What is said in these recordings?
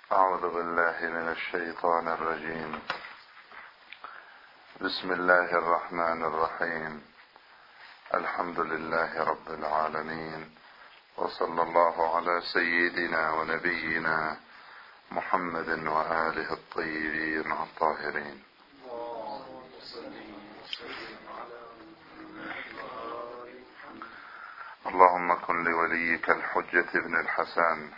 أعوذ بالله من الشيطان الرجيم. بسم الله الرحمن الرحيم. الحمد لله رب العالمين، وصلى الله على سيدنا ونبينا محمد وآله الطيبين الطاهرين. اللهم كن لوليك الحجة ابن الحسن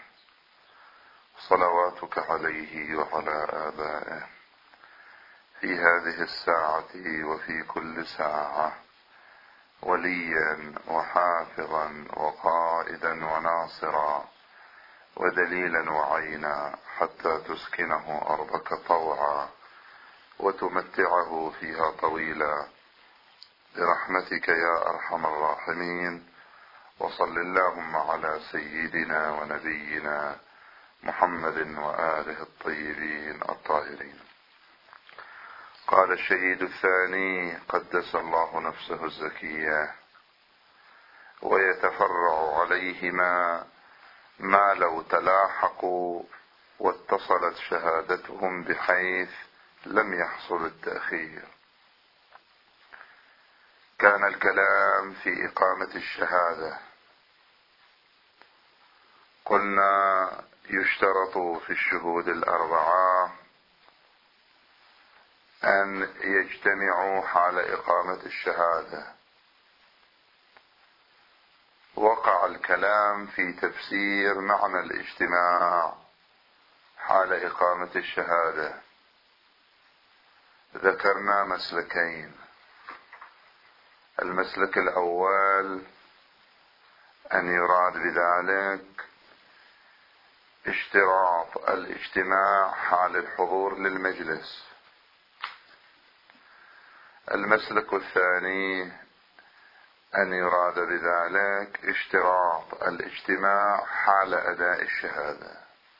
صلواتك عليه وعلى آبائه في هذه الساعة وفي كل ساعة وليا وحافظا وقائدا وناصرا ودليلا وعينا، حتى تسكنه أرضك طوعا وتمتعه فيها طويلا برحمتك يا أرحم الراحمين. وصل اللهم على سيدنا ونبينا محمد وآله الطيبين الطاهرين. قال الشهيد الثاني قدس الله نفسه الزكية: ويتفرع عليهما ما لو تلاحقوا واتصلت شهادتهم بحيث لم يحصل التأخير. كان الكلام في إقامة الشهادة. قلنا يشترط في الشهود الأربعة أن يجتمعوا حال إقامة الشهادة. وقع الكلام في تفسير معنى الاجتماع حال إقامة الشهادة. ذكرنا مسلكين. المسلك الأول أن يراد بذلك اشتراط الاجتماع حال الحضور للمجلس. المسلك الثاني أن يراد بذلك اشتراط الاجتماع حال أداء الشهادة.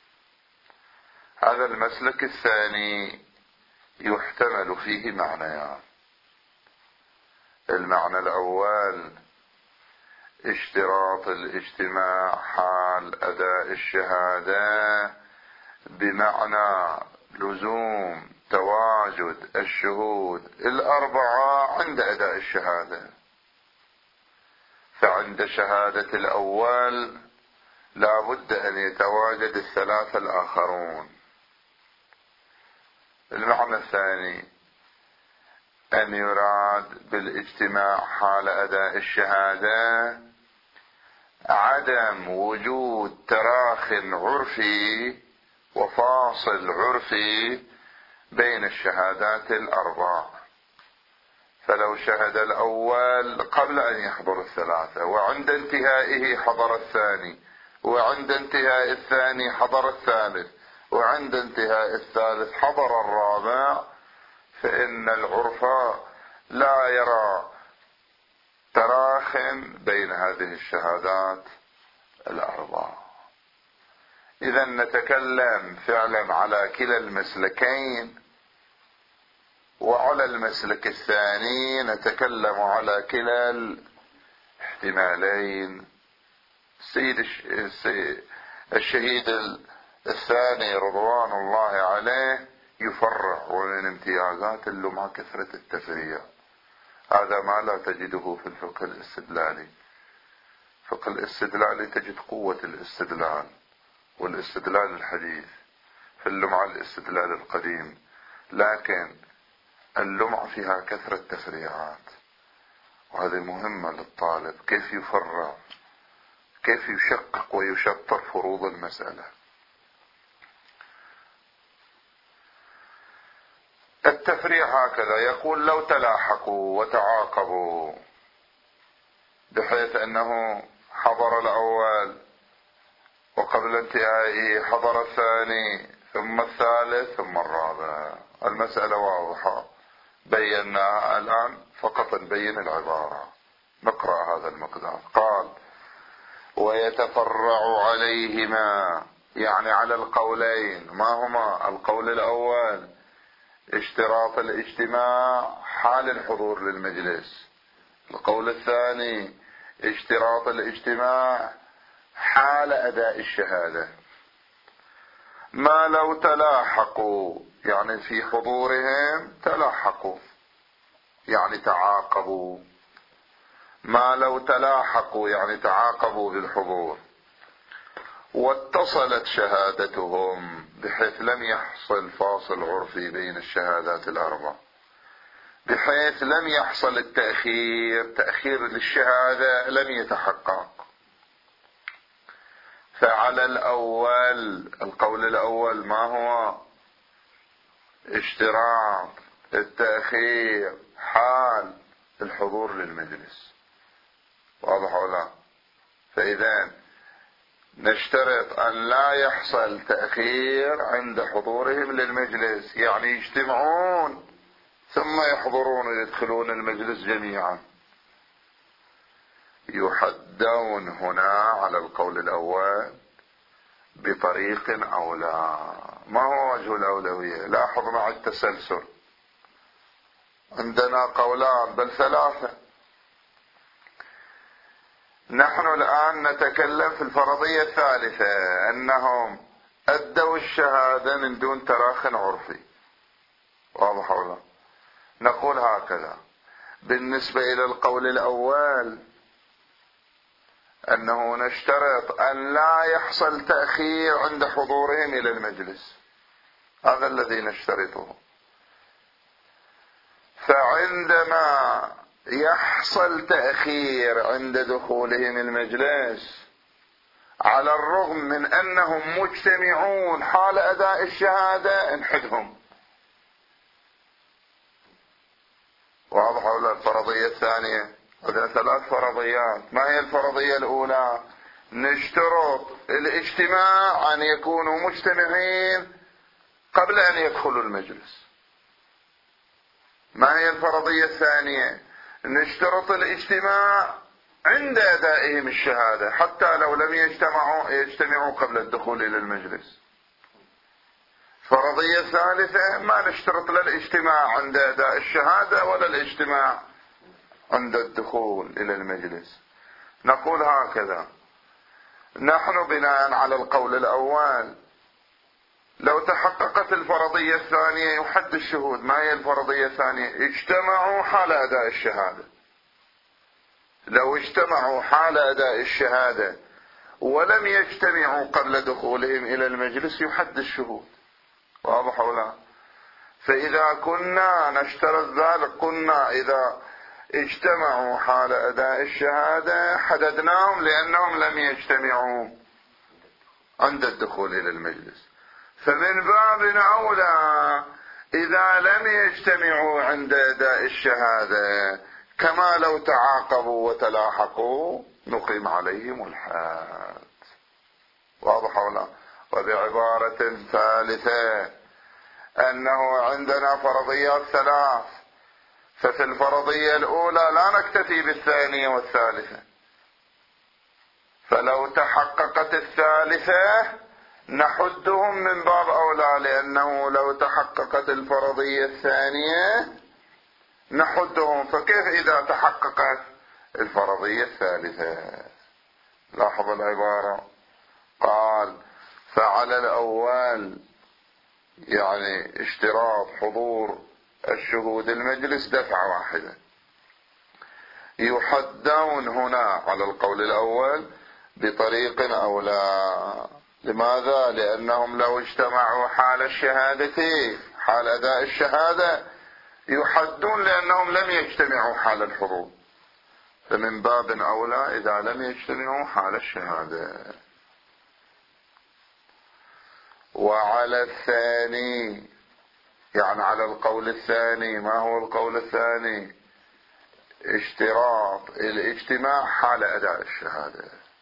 هذا المسلك الثاني يحتمل فيه معنيان. المعنى الأول اشتراط الاجتماع حال أداء الشهادة بمعنى لزوم تواجد الشهود الأربعة عند أداء الشهادة. فعند شهادة الأول لا بد أن يتواجد الثلاثة الآخرون. المعنى الثاني أن يراد بالاجتماع حال أداء الشهادة عدم وجود تراخ عرفي وفاصل عرفي بين الشهادات الأربع. فلو شهد الأول قبل أن يحضر الثلاثة، وعند انتهائه حضر الثاني، وعند انتهاء الثاني حضر الثالث، وعند انتهاء الثالث حضر الرابع، فإن العرف لا يرى تراخ بين هذه الشهادات الأربع. إذا نتكلم فعلا على كلا المسلكين، وعلى المسلك الثاني نتكلم على كلا الاحتمالين. الشهيد الثاني رضوان الله عليه يفرع، ومن امتيازات اللمعة كثرة التفريع. هذا ما لا تجده في الفقه الاستدلالي. فقه الاستدلالي تجد قوة الاستدلال والاستدلال الحديث في اللمعة الاستدلال القديم، لكن اللمعة فيها كثرة تفريعات، وهذه مهمة للطالب، كيف يفرع، كيف يشقق ويشطر فروض المسألة. التفريع هكذا يقول: لو تلاحقوا وتعاقبوا بحيث أنه حضر الأول وقبل انتهائه حضر الثاني ثم الثالث ثم الرابع. المسألة واضحة بيناها الآن، فقط نبين العبارة. نقرأ هذا المقدار. قال: ويتفرع عليهما، يعني على القولين. ما هما؟ القول الأول اشتراط الاجتماع حال الحضور للمجلس. القول الثاني اشتراط الاجتماع حال أداء الشهادة. ما لو تلاحقوا يعني في حضورهم تلاحقوا يعني تعاقبوا، ما لو تلاحقوا يعني تعاقبوا بالحضور، واتصلت شهادتهم بحيث لم يحصل فاصل عرفي بين الشهادات الأربع، بحيث لم يحصل التأخير، تأخير للشهادة لم يتحقق. فعلى الأول، القول الأول ما هو؟ اشتراط التأخير حال الحضور للمجلس، واضح ولا؟ فإذا نشترط أن لا يحصل تأخير عند حضورهم للمجلس، يعني يجتمعون ثم يحضرون ويدخلون المجلس جميعا. يحدون هنا على القول الأول بطريق أولى. ما هو وجه الأولوية؟ لاحظ مع التسلسل، عندنا قولان بل ثلاثة. نحن الآن نتكلم في الفرضية الثالثة، أنهم أدوا الشهادة من دون تراخٍ عرفي، واضح ولا؟ نقول هكذا بالنسبة إلى القول الأول، أنه نشترط أن لا يحصل تأخير عند حضورهم إلى المجلس، هذا الذي نشترطه. فعندما يحصل تأخير عند دخولهم المجلس، على الرغم من أنهم مجتمعون حال أداء الشهادة، انحدهم. واضح ولا؟ الفرضية الثانية، عندنا ثلاث فرضيات. ما هي الفرضية الأولى؟ نشترط الاجتماع أن يكونوا مجتمعين قبل أن يدخلوا المجلس. ما هي الفرضية الثانية؟ نشترط الاجتماع عند أدائهم الشهادة حتى لو لم يجتمعوا قبل الدخول إلى المجلس. الفرضية الثالثة ما نشترط لا الاجتماع عند أداء الشهادة ولا الاجتماع عند الدخول إلى المجلس. نقول هكذا: نحن بناء على القول الأول لو تحققت الفرضية الثانية يحد الشهود. ما هي الفرضية الثانية؟ اجتمعوا حال أداء الشهادة. لو اجتمعوا حال أداء الشهادة ولم يجتمعوا قبل دخولهم إلى المجلس يحد الشهود، واضح ولا؟ فإذا كنا نشترط ذلك، قلنا إذا اجتمعوا حال أداء الشهادة حددناهم لأنهم لم يجتمعوا عند الدخول إلى المجلس. فمن باب أولى إذا لم يجتمعوا عند أداء الشهادة كما لو تعاقبوا وتلاحقوا نقيم عليهم الحد، واضح ولا؟ وبعبارة ثالثة أنه عندنا فرضيات ثلاث، ففي الفرضية الأولى لا نكتفي بالثانية والثالثة، فلو تحققت الثالثة نحدهم من باب أولى، لأنه لو تحققت الفرضية الثانية نحدهم، فكيف إذا تحققت الفرضية الثالثة؟ لاحظ العبارة، قال: فعلى الأول يعني اشتراط حضور الشهود المجلس دفعة واحدة. يحدون هنا على القول الأول بطريق أولى. لماذا؟ لأنهم لو اجتمعوا حال الشهادة، حال أداء الشهادة، يحدون لأنهم لم يجتمعوا حال الحضور، فمن باب أولى إذا لم يجتمعوا حال الشهادة. وعلى الثاني يعني على القول الثاني، ما هو القول الثاني؟ اشتراط الاجتماع حال أداء الشهادة.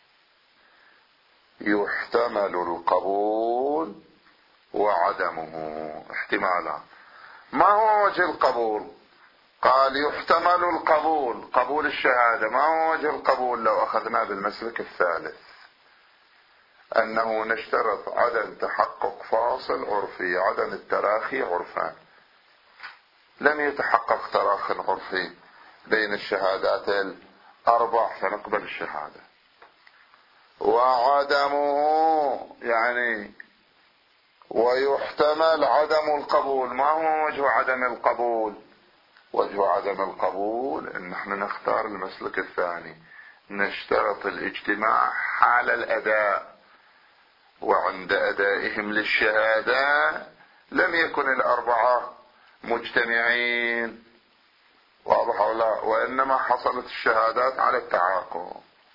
يحتمل القبول وعدمه، احتمالا. ما هو وجه القبول؟ قال يحتمل القبول، قبول الشهادة. ما هو وجه القبول لو أخذنا بالمسلك الثالث؟ أنه نشترط عدم تحقق فاصل عرفي، عدم التراخي عرفان. لم يتحقق تراخ عرفي بين الشهادات الأربع فنقبل الشهادة. وعدمه يعني ويحتمل عدم القبول. ما هو وجه عدم القبول؟ وجه عدم القبول ان نحن نختار المسلك الثاني، نشترط الاجتماع حال الاداء، وعند ادائهم للشهادة لم يكن الاربعة مجتمعين، واضح او لا، وانما حصلت الشهادات على التعاقب.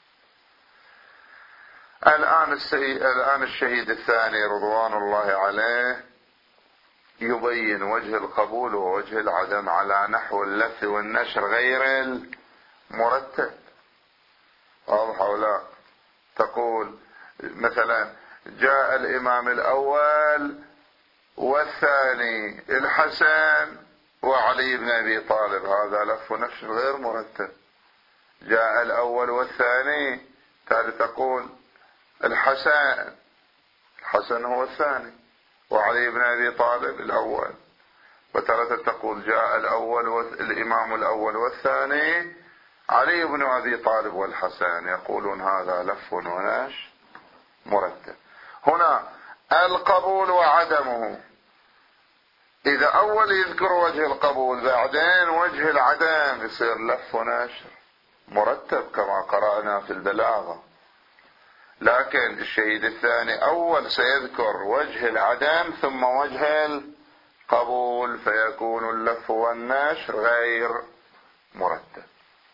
الآن الشهيد الثاني رضوان الله عليه يبين وجه القبول ووجه العدم على نحو اللف والنشر غير المرتب، واضح أو لا؟ تقول مثلا جاء الإمام الأول والثاني الحسن وعلي بن أبي طالب، هذا لف ونشر غير مرتب. جاء الأول والثاني، تالي تقول الحسن هو الثاني وعلي بن أبي طالب الأول، وتارة تقول جاء الإمام الأول والثاني علي بن أبي طالب والحسن، يقولون هذا لف ونشر مرتب. هنا القبول وعدمه، إذا أول يذكر وجه القبول بعدين وجه العدم، يصير لف ونشر مرتب كما قرأنا في البلاغة. لكن الشهيد الثاني أول سيذكر وجه العدم ثم وجه القبول، فيكون اللف والنشر غير مرتب.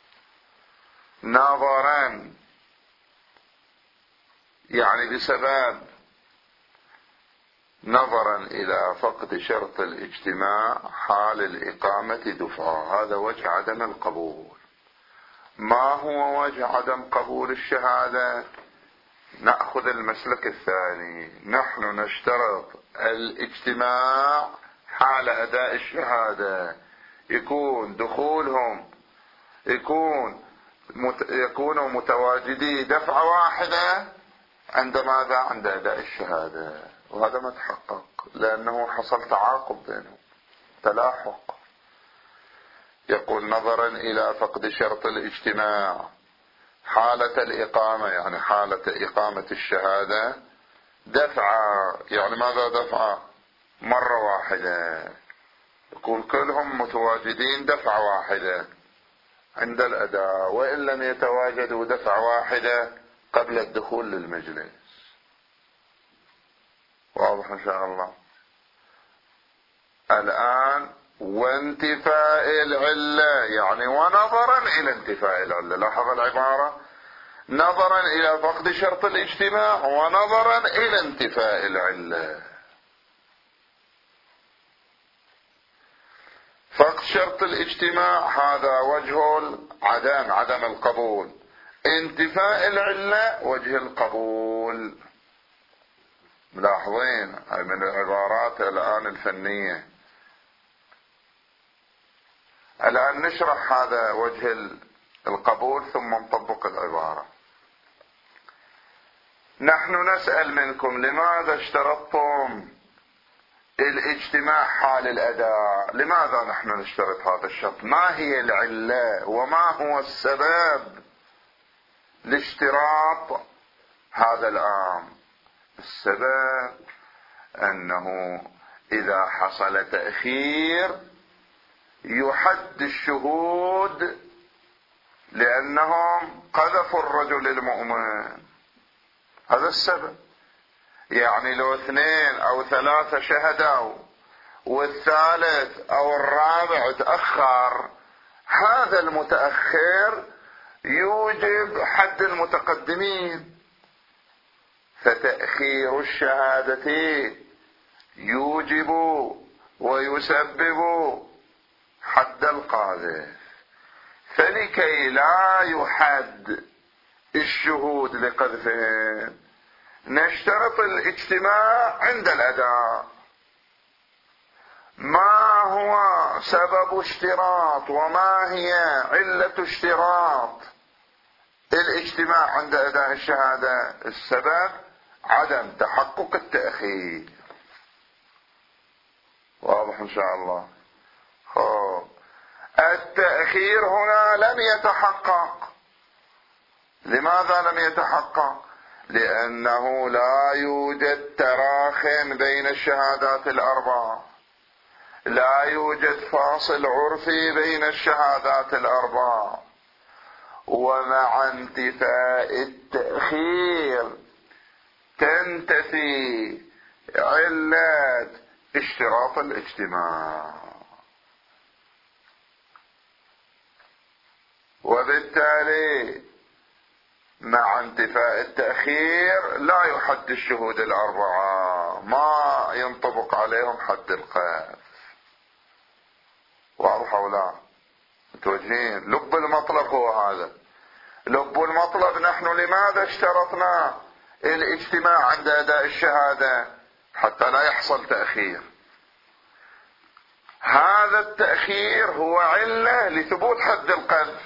نظرا، يعني بسبب، نظرا إلى فقد شرط الاجتماع حال الإقامة دفعة، هذا وجه عدم القبول. ما هو وجه عدم قبول الشهادة؟ نأخذ المسلك الثاني، نحن نشترط الاجتماع حال أداء الشهادة، يكون دخولهم يكونوا متواجدي دفعة واحدة عند ماذا؟ عند أداء الشهادة، وهذا ما تحقق لأنه حصل تعاقب بينهم، تلاحق. يقول نظرا إلى فقد شرط الاجتماع حالة الإقامة، يعني حالة إقامة الشهادة دفعة، يعني ماذا دفعة؟ مرة واحدة، يكون كلهم متواجدين دفعة واحدة عند الأداء، وإن لم يتواجدوا دفعة واحدة قبل الدخول للمجلس. واضح إن شاء الله؟ الآن وانتفاء العلة، يعني ونظرا إلى انتفاء العلة، لاحظ العبارة، نظرا إلى فقد شرط الاجتماع ونظرا إلى انتفاء العلة. فقد شرط الاجتماع هذا وجه العدم، عدم القبول. انتفاء العلة وجه القبول. ملاحظين هاي من العبارات الآن الفنية. الآن نشرح هذا وجه القبول ثم نطبق العبارة. نحن نسأل منكم لماذا اشترطتم الاجتماع حال الأداء؟ لماذا نحن نشترط هذا الشرط؟ ما هي العلة وما هو السبب لاشتراط هذا الأمر؟ السبب أنه إذا حصل تأخير يحد الشهود لأنهم قذفوا الرجل المؤمن، هذا السبب. يعني لو 2 أو 3 شهدوا والثالث أو الرابع تأخر، هذا المتأخر يوجب حد المتقدمين، فتأخير الشهادة يوجب ويسبب حد القاذف. فلكي لا يحد الشهود لقذفهم نشترط الاجتماع عند الأداء. ما هو سبب اشتراط وما هي علة اشتراط الاجتماع عند أداء الشهادة؟ السبب عدم تحقق التأخير. واضح إن شاء الله؟ التأخير هنا لم يتحقق. لماذا لم يتحقق؟ لأنه لا يوجد تراخ بين الشهادات الأربع، لا يوجد فاصل عرفي بين الشهادات الأربع. ومع انتفاء التأخير تنتفي علة اشتراط الاجتماع، وبالتالي مع انتفاء التأخير لا يحد الشهود الأربعة، ما ينطبق عليهم حد القذف. واضح أو لا؟ متوجهين؟ لب المطلب هو هذا. لب المطلب نحن لماذا اشترطنا الاجتماع عند أداء الشهادة؟ حتى لا يحصل تأخير. هذا التأخير هو علة لثبوت حد القذف.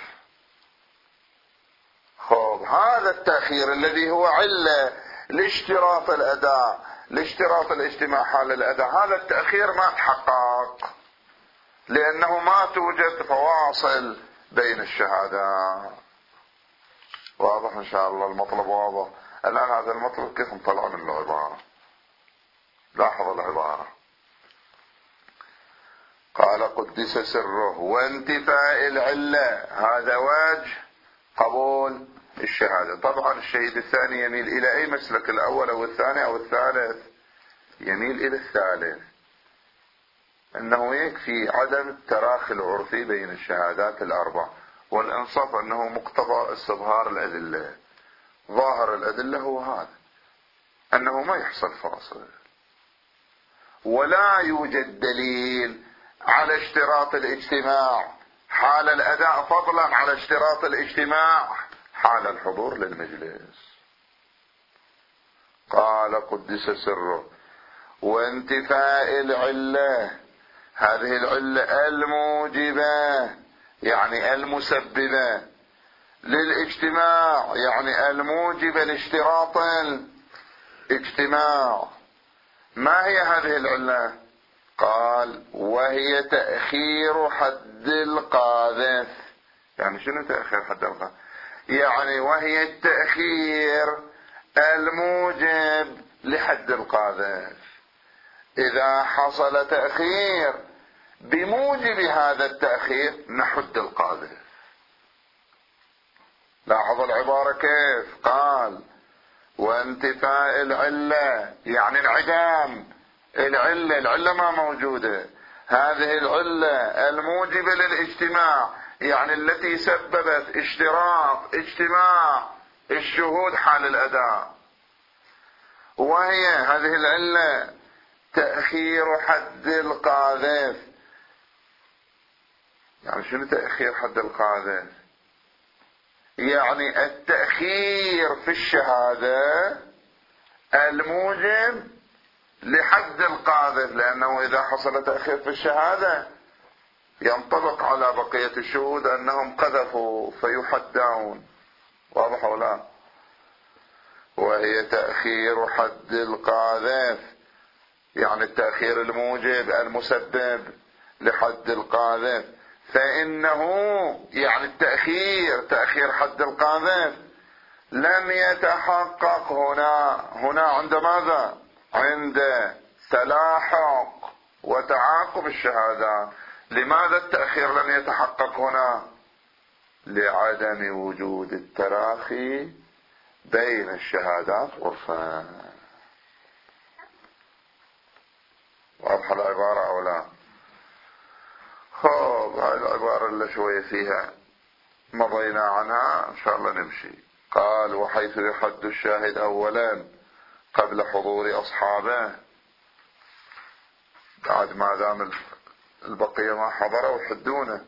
خب هذا التأخير الذي هو علة لاشتراط الأداء، لاشتراط الاجتماع حال الأداء، هذا التأخير ما تحقق لأنه ما توجد فواصل بين الشهادات. واضح إن شاء الله؟ المطلب واضح. الآن هذا المطلب كيف نطلع من العبارة؟ لاحظ العبارة، قال قدس سره وانتفاء العلة، هذا وجه قبول الشهادة. طبعا الشهيد الثاني يميل إلى أي مسلك، الأول أو الثاني أو الثالث؟ يميل إلى الثالث، أنه يكفي عدم التراخي العرفي بين الشهادات الأربع، والإنصاف أنه مقتضى استظهار الأدلة. ظاهر الأدلة هو هذا، أنه ما يحصل فاصل، ولا يوجد دليل على اشتراط الاجتماع حال الأداء، فضلا على اشتراط الاجتماع حال الحضور للمجلس. قال قدس سره وانتفاء العلة، هذه العلة الموجبة يعني المسببة للاجتماع، يعني الموجبة لاشتراط الاجتماع. ما هي هذه العلة؟ قال وهي تأخير حد القاذف. يعني شنو تأخير حد القاذف؟ يعني وهي التأخير الموجب لحد القاذف. إذا حصل تأخير بموجب هذا التأخير نحد القاذف. لاحظ العبارة كيف قال وانتفاء العلة، يعني انعدام العلة ما موجودة. هذه العلة الموجبة للاجتماع يعني التي سببت اشتراط اجتماع الشهود حال الأداء، وهي هذه العلة تأخير حد القاذف. يعني شنو تأخير حد القاذف؟ يعني التأخير في الشهادة الموجب لحد القاذف، لأنه إذا حصل تأخير في الشهادة ينطبق على بقية الشهود أنهم قذفوا فيحدون. واضح ولا؟ وهي تأخير حد القاذف، يعني التأخير الموجب المسبب لحد القاذف. فإنه يعني تأخير حد القاذف لم يتحقق هنا عند ماذا؟ عند تلاحق وتعاقب الشهادات. لماذا التأخير لم يتحقق هنا؟ لعدم وجود التراخي بين الشهادات عرفا. واضحة العبارة أو لا؟ خب هاي العبارة اللي شوية فيها مضينا عنها إن شاء الله نمشي. قال وحيث يحد الشاهد أولا قبل حضور أصحابه، بعد ما دام البقية ما حضروا يحدونه،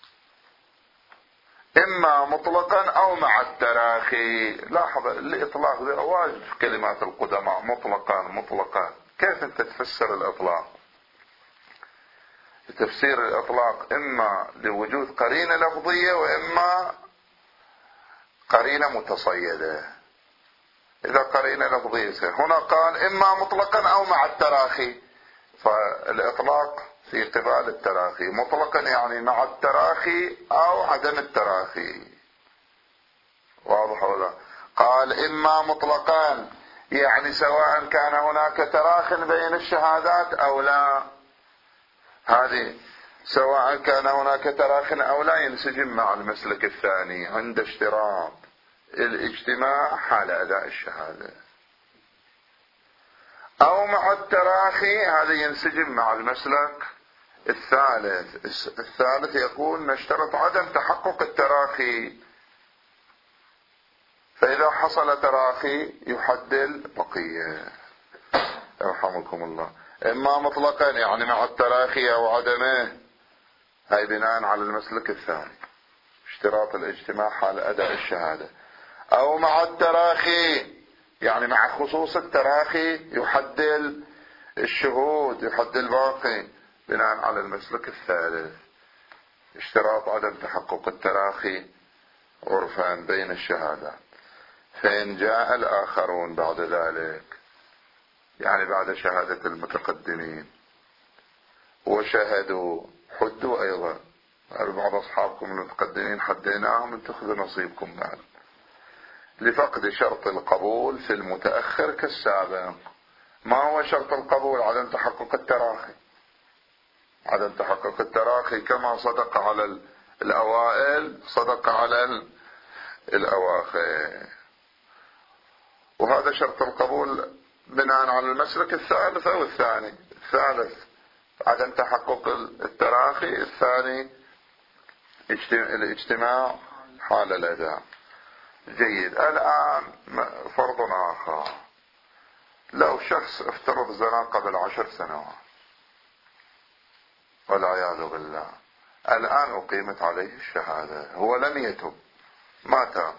إما مطلقا أو مع التراخي. لاحظ الإطلاق ذي واجد في كلمات القدماء، مطلقا. كيف أنت تفسر الإطلاق؟ تفسير الإطلاق إما لوجود قرينة لفظية وإما قرينة متصيدة. إذا قرينة لفظية هنا قال إما مطلقا أو مع التراخي، فالإطلاق في قبال التراخي. مطلقا يعني مع التراخي أو عدم التراخي. واضح ولا؟ قال إما مطلقا، يعني سواء كان هناك تراخ بين الشهادات أو لا، هذه سواء كان هناك تراخ أو لا ينسجم مع المسلك الثاني عند اشتراط الاجتماع حال أداء الشهادة، أو مع التراخي هذا ينسجم مع المسلك الثالث. الثالث يقول نشترط عدم تحقق التراخي، فإذا حصل تراخي يحدل بقية. يرحمكم الله. إما مطلقا يعني مع التراخي أو عدمه، هاي بناء على المسلك الثاني اشتراط الاجتماع حال أداء الشهادة، أو مع التراخي يعني مع خصوص التراخي يحدل الشهود، يحدل الباقي بناء على المسلك الثالث اشتراط عدم تحقق التراخي عرفا بين الشهادات. فإن جاء الآخرون بعد ذلك، يعني بعد شهادة المتقدمين، وشهدوا حدوا أيضا، بعض أصحابكم المتقدمين حديناهم لتأخذوا نصيبكم بعد، لفقد شرط القبول في المتأخر كالسابق. ما هو شرط القبول؟ عدم تحقق التراخي. عدم تحقق التراخي كما صدق على الأوائل صدق على الأواخر، وهذا شرط القبول بناء على المسلك الثالث أو الثاني. الثالث عدم تحقق التراخي، الثاني الاجتماع حال الأداء. جيد. الآن فرض آخر، لو شخص افترض زنا قبل 10 سنوات والعياذ بالله، الآن أقيمت عليه الشهادة، هو لم يتب، ما تاب،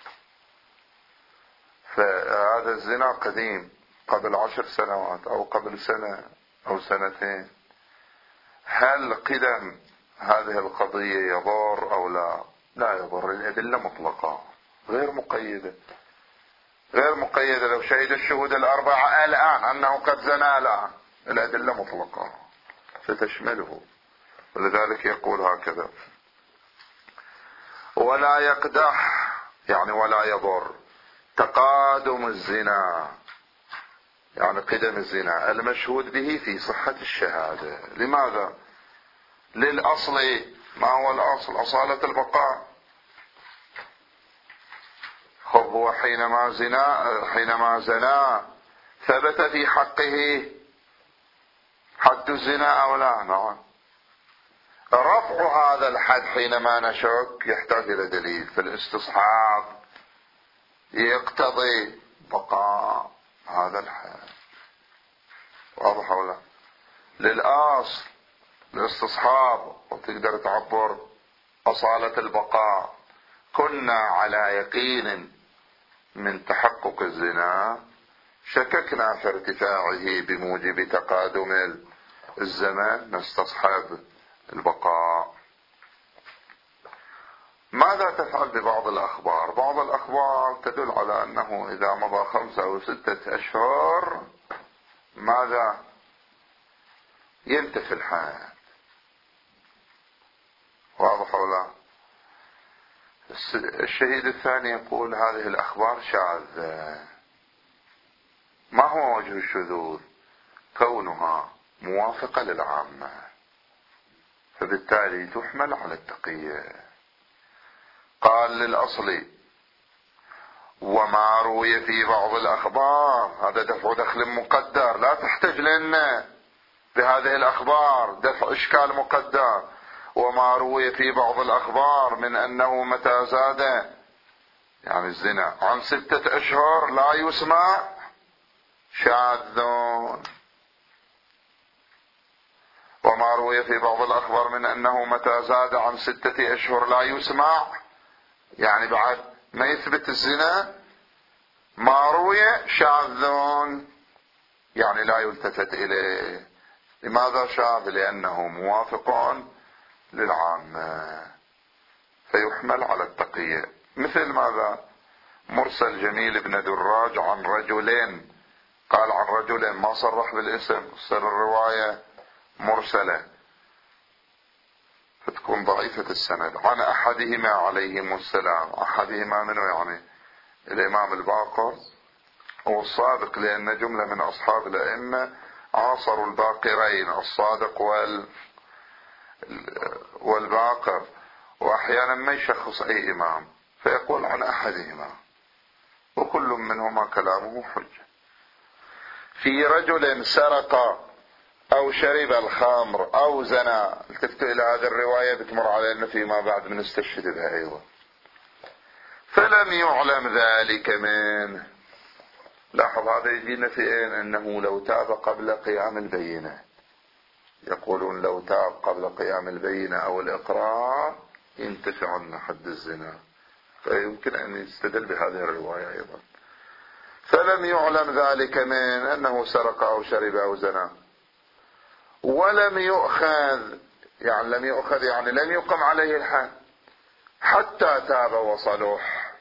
فهذا الزنا قديم قبل 10 سنوات أو قبل سنة أو سنتين، هل قدم هذه القضية يضر أو لا؟ لا يضر. الأدلة مطلقة غير مقيدة، غير مقيدة. لو شهد الشهود الأربعة الآن أنه قد زنى الآن، الأدلة مطلقة ستشمله. ولذلك يقول هكذا: ولا يقدح يعني ولا يضر تقادم الزنا، يعني قدم الزنا المشهود به في صحة الشهادة. لماذا؟ للأصل. ما هو الأصل؟ أصالة البقاء. هو حينما زنا ثبت في حقه حد الزنا أو لا؟ نعم. رفع هذا الحد حينما نشك يحتاج إلى دليل، في الاستصحاب يقتضي بقاء هذا الحد. واضح ولا؟ للأصل الاستصحاب، وتقدر تعبر أصالة البقاء. كنا على يقين من تحقق الزنا، شككنا في ارتفاعه بموجب تقادم الزمن، نستصحب البقاء. ماذا تفعل ببعض الأخبار؟ بعض الأخبار تدل على أنه إذا مضى 5 أو 6 أشهر ماذا؟ ينتفي الحد. واضح ولا؟ الشهيد الثاني يقول هذه الأخبار شاذة. ما هو وجه الشذوذ؟ كونها موافقة للعامة، فبالتالي تحمل على التقية. قال للأصل: وما روي في بعض الأخبار، هذا دفع دخل مقدر، لا تحتج لنا بهذه الأخبار، دفع إشكال مقدر. وما روي في بعض الأخبار من أنه متى زاد يعني الزنا عن 6 أشهر لا يسمع، شاذ. وما روي في بعض الأخبار من أنه متى زاد عن 6 أشهر لا يسمع، يعني بعد ما يثبت الزنا ما روي شاذ، يعني لا يلتفت إليه. لماذا شاذ؟ لأنه موافق للعامة، فيحمل على التقية. مثل ماذا؟ مرسل جميل بن دراج عن رجلين، قال عن رجلين، ما صرح بالاسم، صار الرواية مرسلة فتكون ضعيفة السند. عن أحدهما عليهم السلام، أحدهما منه يعني الإمام الباقر والصادق، لأن جملة من أصحاب الأئمة عاصروا الباقرين الصادق والباقر، وأحيانا ما يشخص أي إمام فيقول عن أحدهما، وكل منهما كلامه حجة. في رجل سرق أو شرب الخمر أو زنى، التفتوا إلى هذه الرواية بتمر علينا فيما بعد من استشهد بها أيضا، فلم يعلم ذلك منه. لاحظ هذا يجينا في أين؟ أنه لو تاب قبل قيام البينة، يقولون لو تاب قبل قيام البينة أو الإقرار ينتفع عن حد الزنا، فيمكن أن يستدل بهذه الرواية أيضا. فلم يعلم ذلك من أنه سرق أو شرب أو زنى، ولم يؤخذ، يعني لم يؤخذ يعني لم يقم عليه الحد حتى تاب وصلح.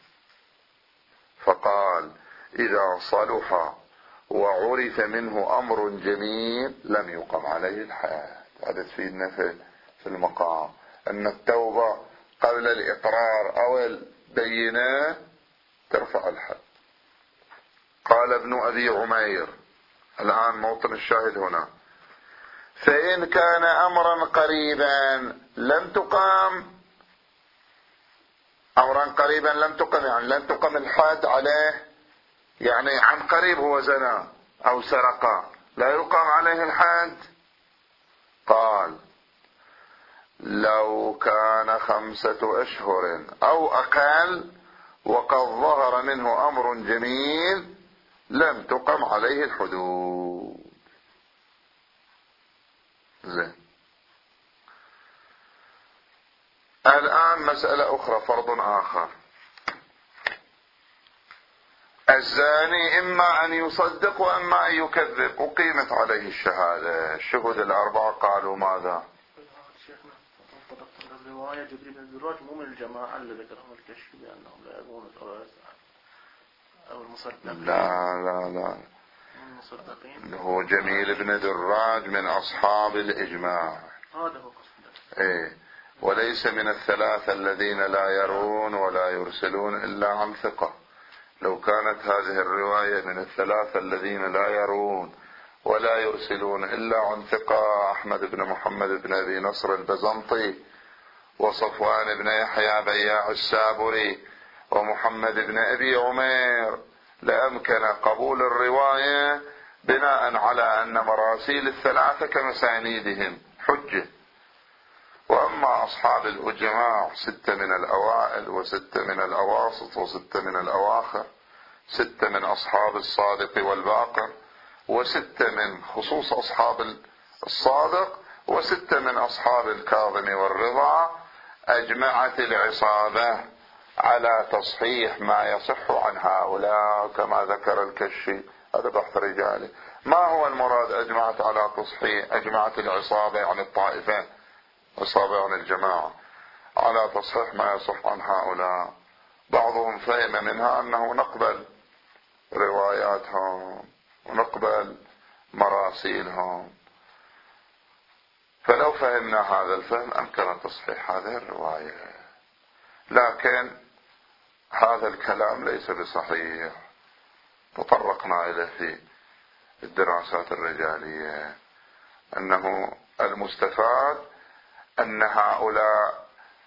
فقال إذا صلح وعرف منه أمر جميل لم يقم عليه الحد. هذا تفيدنا في المقام أن التوبة قبل الإقرار أو البينة ترفع الحد. قال ابن أبي عمير، الآن موطن الشاهد هنا، فإن كان أمرا قريبا لم تقام، أمرا قريبا لم تقم يعني لم تقم الحد عليه، يعني عن قريب هو زنا أو سرق لا يقام عليه الحد. قال لو كان 5 أشهر أو أقل وقد ظهر منه أمر جميل لم تقم عليه الحدود. زين. الآن مسألة أخرى، فرض آخر. الزاني إما أن يصدق وإما أن يكذب، وقيمت عليه الشهادة. الشهود الأربعة قالوا ماذا؟ الرواية جبريل بن دراج مو من الجماعة اللي ذكرهم الكشف بأنهم لا يكونون أو المصدقين. لا هو جميل بن دراج من أصحاب الإجماع، هذا هو قصده. إيه، وليس من الثلاثة الذين لا يرون ولا يرسلون إلا عن ثقة. لو كانت هذه الرواية من الثلاثة الذين لا يرون ولا يرسلون إلا عن ثقة، أحمد بن محمد بن أبي نصر البزنطي وصفوان بن يحيى بياع السابري ومحمد بن أبي عمير، لأمكن قبول الرواية بناء على أن مراسيل الثلاثة كمسانيدهم حجة. وأما أصحاب الإجماع 6 من الأوائل و6 من الأواسط و6 من الأواخر، 6 من أصحاب الصادق والباقر، و6 من خصوص أصحاب الصادق، و6 من أصحاب الكاظم والرضا، أجمعت العصابة على تصحيح ما يصح عن هؤلاء كما ذكر الكشي. هذا بحث رجالي. ما هو المراد أجمعت على تصحيح؟ أجمعت العصابة عن الطائفة، عصابة عن الجماعة، على تصحيح ما يصح عن هؤلاء. بعضهم فهم منها أنه نقبل رواياتهم ونقبل مراسيلهم، فلو فهمنا هذا الفهم أمكن تصحيح هذه الرواية. لكن هذا الكلام ليس بصحيح، تطرقنا إليه في الدراسات الرجالية، أنه المستفاد أن هؤلاء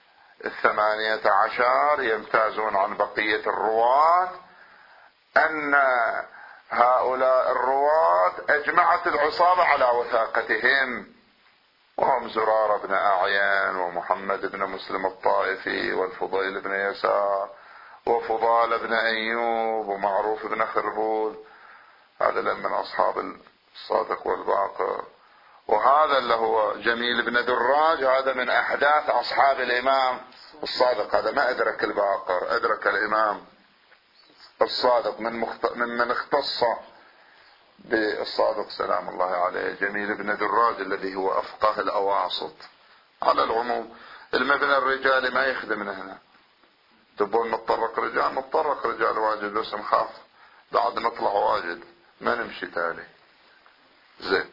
18 يمتازون عن بقية الرواة، أن هؤلاء الرواة أجمعت العصابة على وثاقتهم، وهم زرار بن أعين ومحمد بن مسلم الطائفي والفضيل بن يسار وفضال بن أيوب ومعروف بن خربول، هذا من أصحاب الصادق والباقر. وهذا اللي هو جميل بن دراج هذا من أحداث أصحاب الإمام الصادق، هذا ما أدرك الباقر، أدرك الإمام الصادق من اختص بالصادق سلام الله عليه. جميل بن دراج الذي هو أفقه الأواسط. على العموم المبنى الرجالي ما يخدمنا هنا، تبون نتطرق رجال نتطرق رجال واجد، بس نخاف بعد نطلع واجد ما نمشي تالي. زين.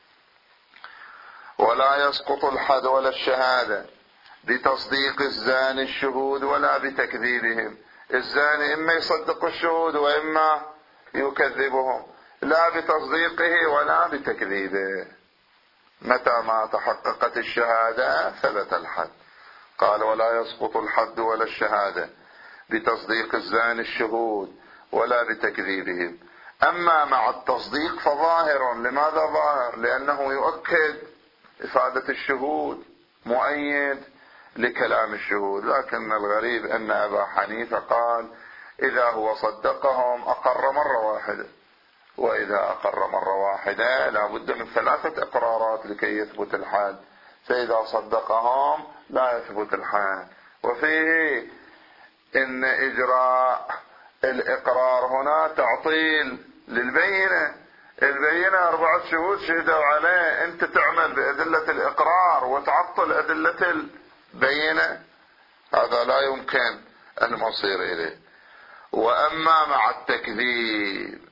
ولا يسقط الحد ولا الشهادة بتصديق الزاني الشهود ولا بتكذيبهم الزاني إما يصدق الشهود وإما يكذبهم، لا بتصديقه ولا بتكذيبه. متى ما تحققت الشهادة ثبت الحد. قال ولا يسقط الحد ولا الشهادة بتصديق الزاني الشهود ولا بتكذيبهم. أما مع التصديق فظاهر. لماذا ظاهر؟ لأنه يؤكد إفادة الشهود، مؤيد لكلام الشهود. لكن الغريب أن أبا حنيفة قال إذا هو صدقهم أقر مرة واحدة، وإذا أقر مرة واحدة لا بد من 3 إقرارات لكي يثبت الحد، فإذا صدقهم لا يثبت الحد. وفيه إن إجراء الإقرار هنا تعطيل للبينة. البينة 4 شهود شهدوا عليه، أنت تعمل بأدلة الإقرار وتعطل أدلة البينة، هذا لا يمكن المصير إليه. وأما مع التكذيب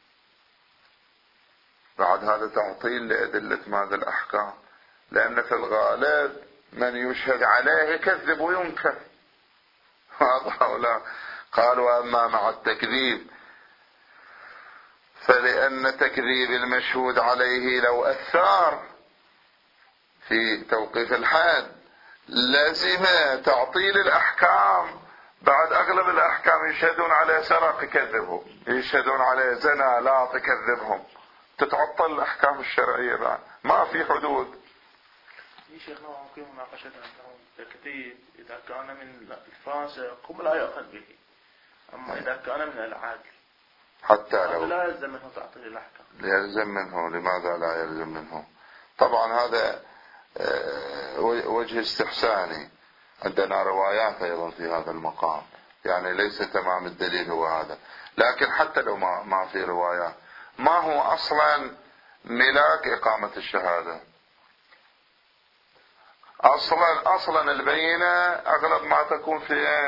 بعد هذا تعطيل لأدلة ماذا الأحكام، لأن في الغالب من يشهد عليه يكذب وينكر، واضح ولا؟ قال وأما مع التكذيب فلأن تكذيب المشهود عليه لو أثار في توقيف الحد لازم تعطيل الأحكام. بعد أغلب الأحكام يشهدون عليه سرق يكذبهم، يشهدون عليه زنا لا تكذبهم، تتعطل الأحكام الشرعية بعد، ما في حدود. شيخنا ممكن مناقشة أنه التكذيب إذا كان من الفاسق لا يؤخذ به، أما إذا كان من العادل حتى لو لا يلزم منه تعطيل الأحكام. يلزم منه. لماذا لا يلزم منه؟ طبعا هذا وجه استحساني. عندنا روايات أيضا في هذا المقام، يعني ليس تمام الدليل هو هذا. لكن حتى لو ما في روايات، ما هو أصلا ملاك إقامة الشهادة؟ أصلا البينة أغلب ما تكون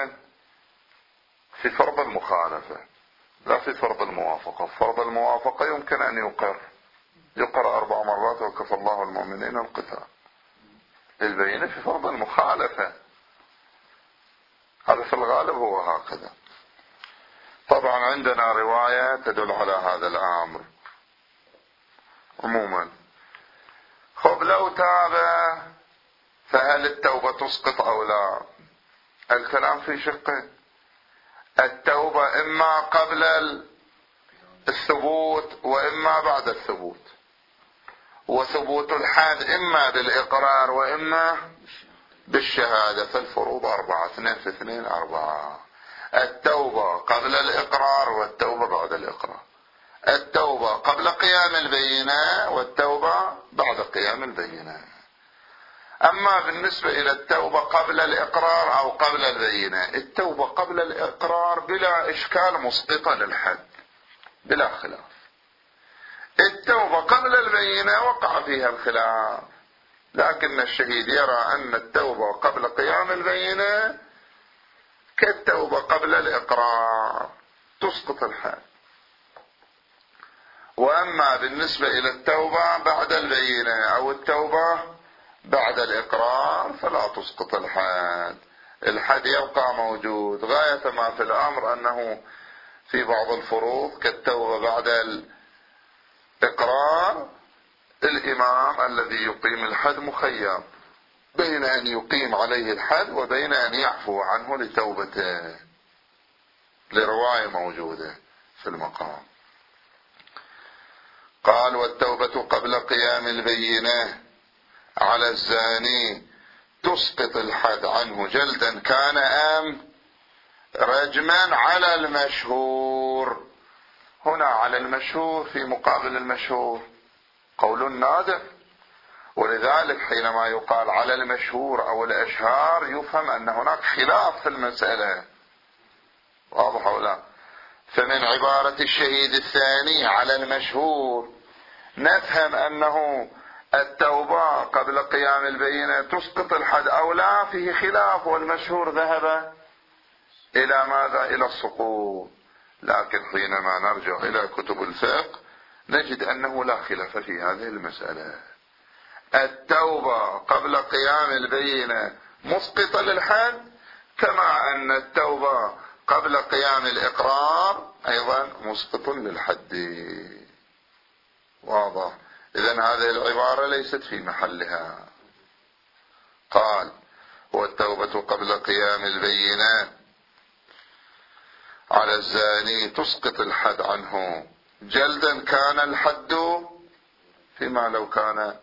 في فرض المخالفة لا في فرض الموافقة. فرض الموافقة يمكن أن يقر 4 مرات وكفى الله المؤمنين القتال. البينة في فرض المخالفة، هذا في الغالب هو هكذا. طبعا عندنا رواية تدل على هذا الأمر عموما. خب لو تاب فهل التوبة تسقط أو لا؟ الكلام في شقين. التوبة إما قبل الثبوت وإما بعد الثبوت، وثبوت الحد إما بالإقرار وإما بالشهادة. فالفروض 4، 2 في 2 4. التوبة قبل الإقرار والتوبة بعد الإقرار، التوبة قبل قيام البينة والتوبة بعد قيام البينة. أما بالنسبة إلى التوبة قبل الإقرار أو قبل البينة، التوبة قبل الإقرار بلا إشكال مسقطة للحد بلا خلاف. التوبة قبل البينة وقع فيها الخلاف، لكن الشهيد يرى أن التوبة قبل قيام البينة كالتوبة قبل الإقرار تسقط الحد. وأما بالنسبة إلى التوبة بعد البينة أو التوبة بعد الإقرار فلا تسقط الحد. الحد يبقى موجود. غاية ما في الأمر أنه في بعض الفروض كالتوبة بعد الإقرار الإمام الذي يقيم الحد مخير بين أن يقيم عليه الحد وبين أن يعفو عنه لتوبته، لرواية موجودة في المقام. قال والتوبة قبل قيام البينة على الزاني تسقط الحد عنه جلدا كان أم رجما على المشهور. هنا على المشهور في مقابل المشهور قول نادر، ولذلك حينما يقال على المشهور أو الأشهار يفهم أن هناك خلاف في المسألة، واضح أو لا؟ فمن عبارة الشهيد الثاني على المشهور نفهم أنه التوبة قبل قيام البينة تسقط الحد أو لا، فيه خلاف، والمشهور ذهب إلى ماذا؟ إلى السقوط. لكن حينما نرجع إلى كتب الفقه نجد أنه لا خلاف في هذه المسألة. التوبة قبل قيام البينة مسقطة للحد، كما أن التوبة قبل قيام الإقرار أيضا مسقط للحد. واضح؟ إذن هذه العبارة ليست في محلها. قال: والتوبة قبل قيام البينة على الزاني تسقط الحد عنه، جلدا كان الحد فيما لو كان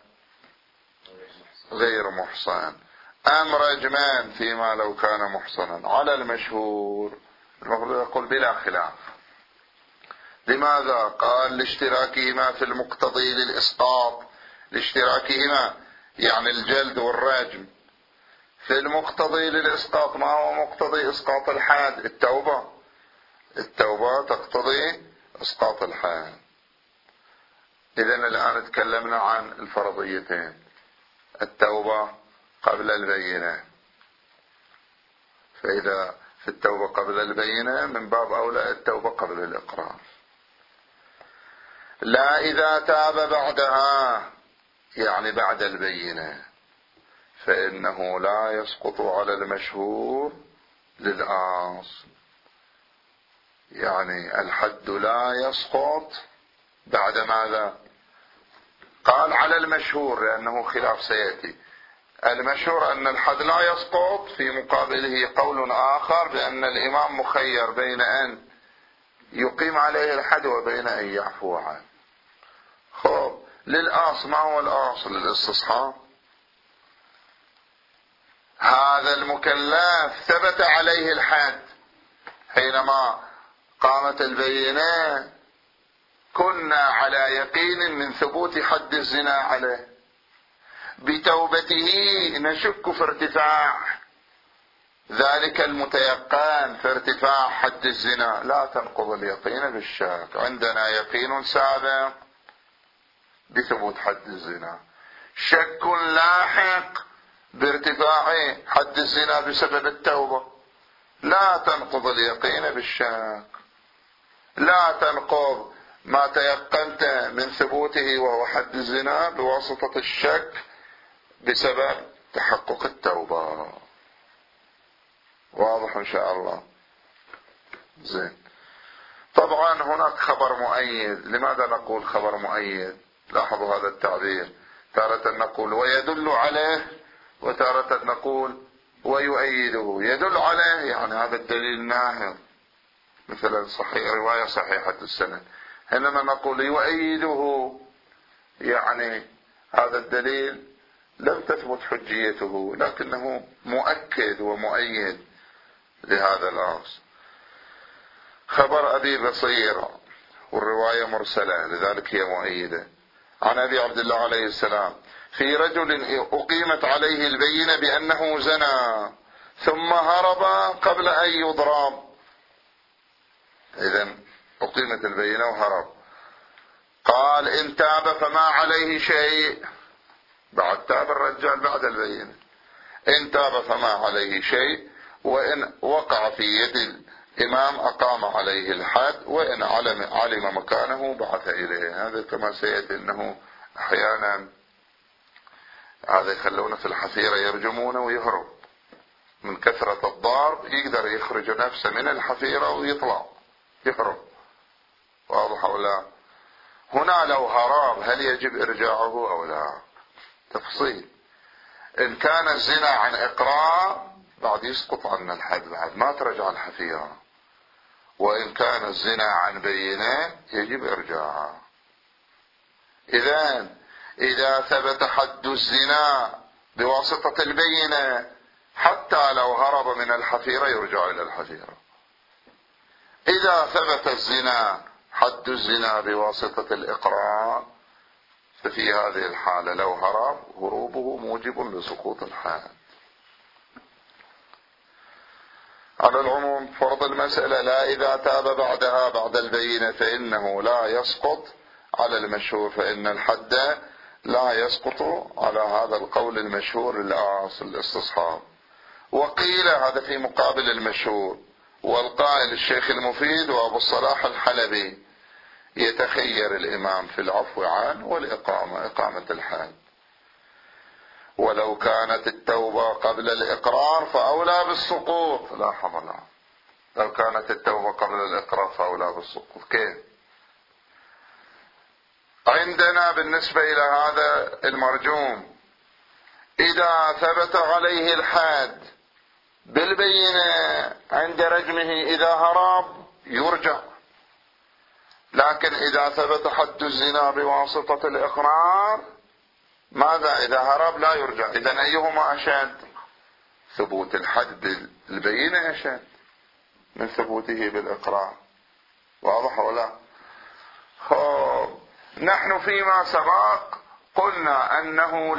غير محصن، أم رجما فيما لو كان محصنا، على المشهور. المفروض يقول بلا خلاف. لماذا؟ قال: لاشتراكهما في المقتضي للإسقاط. لاشتراكهما يعني الجلد والرجم في المقتضي للإسقاط. ما هو مقتضي إسقاط الحد؟ التوبة. التوبة تقتضي إسقاط الحد. إذن الآن تكلمنا عن الفرضيتين: التوبة قبل البينة. فإذا في التوبة قبل البينة من باب أولى التوبة قبل الإقرار. لا إذا تاب بعدها، يعني بعد البينة، فإنه لا يسقط على المشهور للأصل. يعني الحد لا يسقط بعد ماذا؟ قال على المشهور لأنه خلاف سيأتي. المشهور أن الحد لا يسقط، في مقابله قول آخر بأن الإمام مخير بين أن يقيم عليه الحد وبين أن يعفو عنه. خب للأصل، ما هو الأصل؟ للاستصحاب. هذا المكلف ثبت عليه الحد حينما قامت البينة، كنا على يقين من ثبوت حد الزنا عليه. بتوبته نشك في ارتفاع ذلك المتيقن، في ارتفاع حد الزنا. لا تنقض اليقين بالشك. عندنا يقين سابق بثبوت حد الزنا، شك لاحق بارتفاع حد الزنا بسبب التوبة. لا تنقض اليقين بالشك. لا تنقض ما تيقنت من ثبوته وهو حد الزنا بواسطة الشك بسبب تحقق التوبة. واضح إن شاء الله؟ زين. طبعا هناك خبر مؤيد. لماذا نقول خبر مؤيد؟ لاحظوا هذا التعبير. تارة نقول ويدل عليه، وتارة نقول ويؤيده. يدل عليه يعني هذا الدليل ناهض، مثلا صحيح رواية صحيحة السند. حينما نقول يؤيده يعني هذا الدليل لم تثبت حجيته، لكنه مؤكد ومؤيد لهذا الأصل. خبر أبي بصير والرواية مرسلة لذلك هي مؤيدة. عن أبي عبد الله عليه السلام: في رجل أقيمت عليه البينة بأنه زنى ثم هرب قبل أن يضرب. إذن أقيمت البينة وهرب. قال: إن تاب فما عليه شيء. بعد تاب الرجال بعد البينة. إن تاب فما عليه شيء، وإن وقع في يد الإمام أقام عليه الحد، وإن علم مكانه بعث إليه. هذا كما سيأتي أنه أحيانا هذا يخلونه في الحفيرة يرجمونه ويهرب من كثرة الضرب، يقدر يخرج نفسه من الحفيرة ويطلع يهرب. واضح أو لا؟ هنا لو هرب هل يجب إرجاعه أو لا؟ تفصيل. إن كان الزنا عن إقرار بعد يسقط عنا الحد، بعد ما ترجع الحفيرة. وإن كان الزنا عن بينة يجب إرجاعه. إذا ثبت حد الزنا بواسطة البينة حتى لو هرب من الحفيرة يرجع إلى الحفيرة. إذا ثبت الزنا حد الزنا بواسطة الإقرار ففي هذه الحالة لو هرب هروبه موجب لسقوط الحد. على العموم فرض المسألة لا إذا تاب بعدها بعد البينة فإنه لا يسقط على المشهور، فإن الحد لا يسقط على هذا القول المشهور للأصل الاستصحاب. وقيل هذا في مقابل المشهور، والقائل الشيخ المفيد وأبو الصلاح الحلبي: يتخير الإمام في العفو عنه والإقامة، إقامة الحد. ولو كانت التوبة قبل الإقرار فأولى بالسقوط. لاحظ الآن لو كانت التوبة قبل الإقرار فأولى بالسقوط. كيف؟ عندنا بالنسبة إلى هذا المرجوم إذا ثبت عليه الحد بالبينة عند رجمه إذا هرب يرجع، لكن إذا ثبت حد الزنا بواسطة الإقرار ماذا؟ إذا هرب لا يرجع. إذن أيهما أشد؟ ثبوت الحد بالبينة أشد من ثبوته بالإقرار. واضح ولا؟ نحن فيما سبق قلنا أنه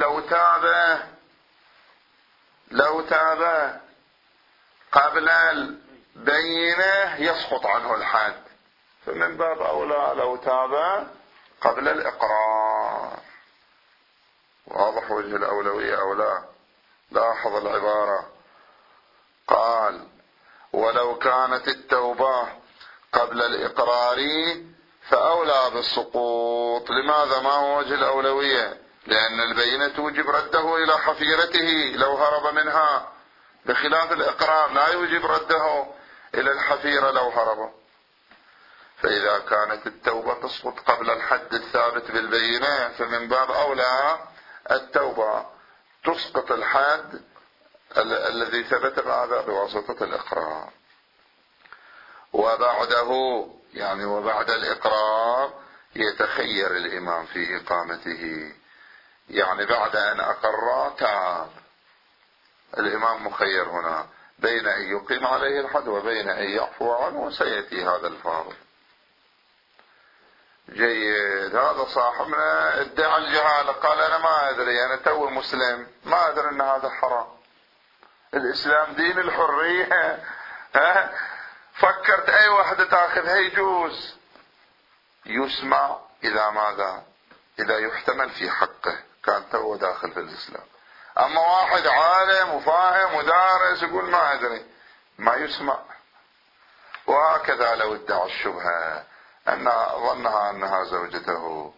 لو تاب قبل البينة يسقط عنه الحد، فمن باب أولى لو تاب قبل الإقرار. واضح وجه الأولوية أو لا؟ لاحظ العبارة، قال ولو كانت التوبة قبل الإقرار فأولى بالسقوط. لماذا؟ ما هو وجه الأولوية؟ لأن البينة توجب رده إلى حفيرته لو هرب منها، بخلاف الإقرار لا يوجب رده إلى الحفيرة لو هرب. فإذا كانت التوبة تسقط قبل الحد الثابت بالبينة فمن باب أولى التوبة تسقط الحد الذي ثبت بعد بواسطة الإقرار. وبعده يعني وبعد الإقرار يتخير الإمام في إقامته، يعني بعد أن أقر تاب. الإمام مخير هنا بين أن يقيم عليه الحد وبين أن يعفو عنه، وسيأتي هذا الفاضل. جيد. هذا صاحبنا ادعى الجهالة، قال أنا ما أدري، أنا تو مسلم ما أدري أن هذا حرام. الإسلام دين الحرية، فكرت أي واحدة تأخذها يجوز. يسمع إذا ماذا؟ إذا يحتمل في حقه، كان تو داخل في الإسلام. أما واحد عالم وفاهم ودارس يقول ما أدري، ما يسمع. وهكذا لو ادعى الشبهة أن ظنها أنها زوجته،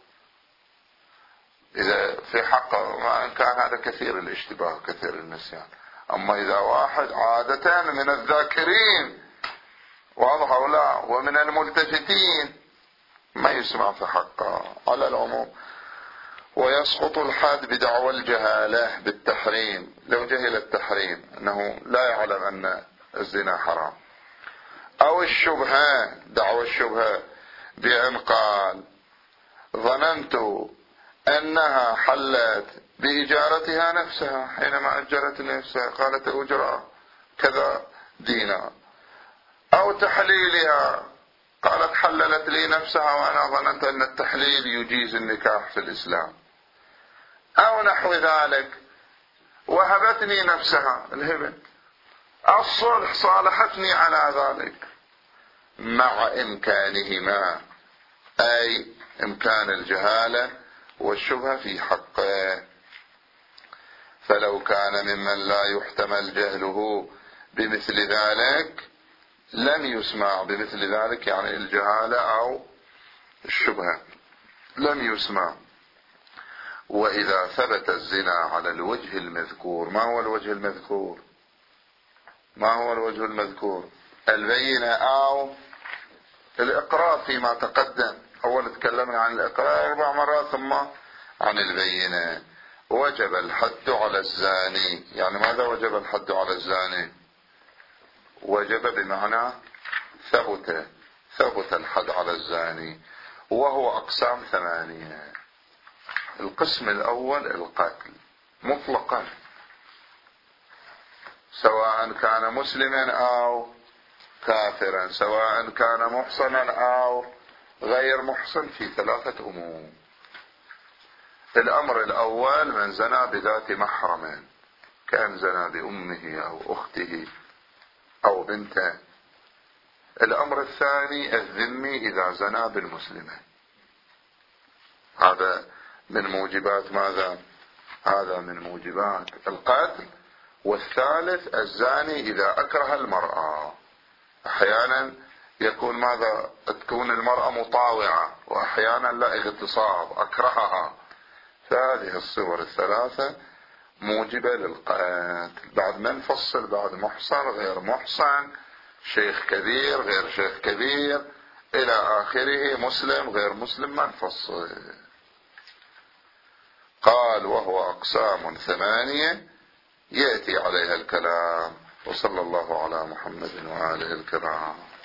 إذا في حقه ما إن كان هذا كثير الاشتباه كثير النسيان. أما إذا واحد عادة من الذاكرين واضح أو لا ومن الملتفتين ما يسمع في حقه على العموم. ويسقط الحد بدعوى الجهالة بالتحريم، لو جهل التحريم أنه لا يعلم أن الزنا حرام، أو الشبهة، دعوى الشبهة بأن قال ظننت أنها حلت بإجارتها نفسها، حينما أجرت نفسها قالت أجرى كذا دينار، أو تحليلها قالت حللت لي نفسها وأنا ظننت أن التحليل يجيز النكاح في الإسلام، أو نحو ذلك، وهبتني نفسها الهبة، الصلح صالحتني على ذلك، مع إمكانهما، أي إمكان الجهالة والشبهة في حقه. فلو كان ممن لا يحتمل جهله بمثل ذلك لم يسمع بمثل ذلك، يعني الجهالة أو الشبهة لم يسمع. وإذا ثبت الزنا على الوجه المذكور، ما هو الوجه المذكور؟ ما هو الوجه المذكور؟ البينة أو الإقرار فيما تقدم. أول تكلمنا عن الإقرار 4 مرات ثم عن البينة. وجب الحد على الزاني، يعني ماذا وجب الحد على الزاني؟ وجب بمعنى ثبت الحد على الزاني، وهو أقسام 8. القسم الأول القتل مطلقا، سواء كان مسلما أو كافرا، سواء كان محصنا أو غير محصن، في 3 أمور. الأمر الأول من زنى بذات محرم، كان زنى بأمه أو أخته أو بنته. الأمر الثاني الذمي إذا زنى بالمسلمة، هذا من موجبات ماذا؟ هذا من موجبات القتل. والثالث الزاني إذا أكره المرأة، أحيانا يكون ماذا؟ تكون المرأة مطاوعة، وأحيانا لا، اغتصاب، أكرهها. فهذه الصور ال3 موجبة للقتل. بعد ما نفصل بعد محصن غير محصن شيخ كبير غير شيخ كبير إلى آخره، مسلم غير مسلم، ما نفصل. قال وهو أقسام 8 يأتي عليها الكلام. وصلى الله على محمد وآله الكرام.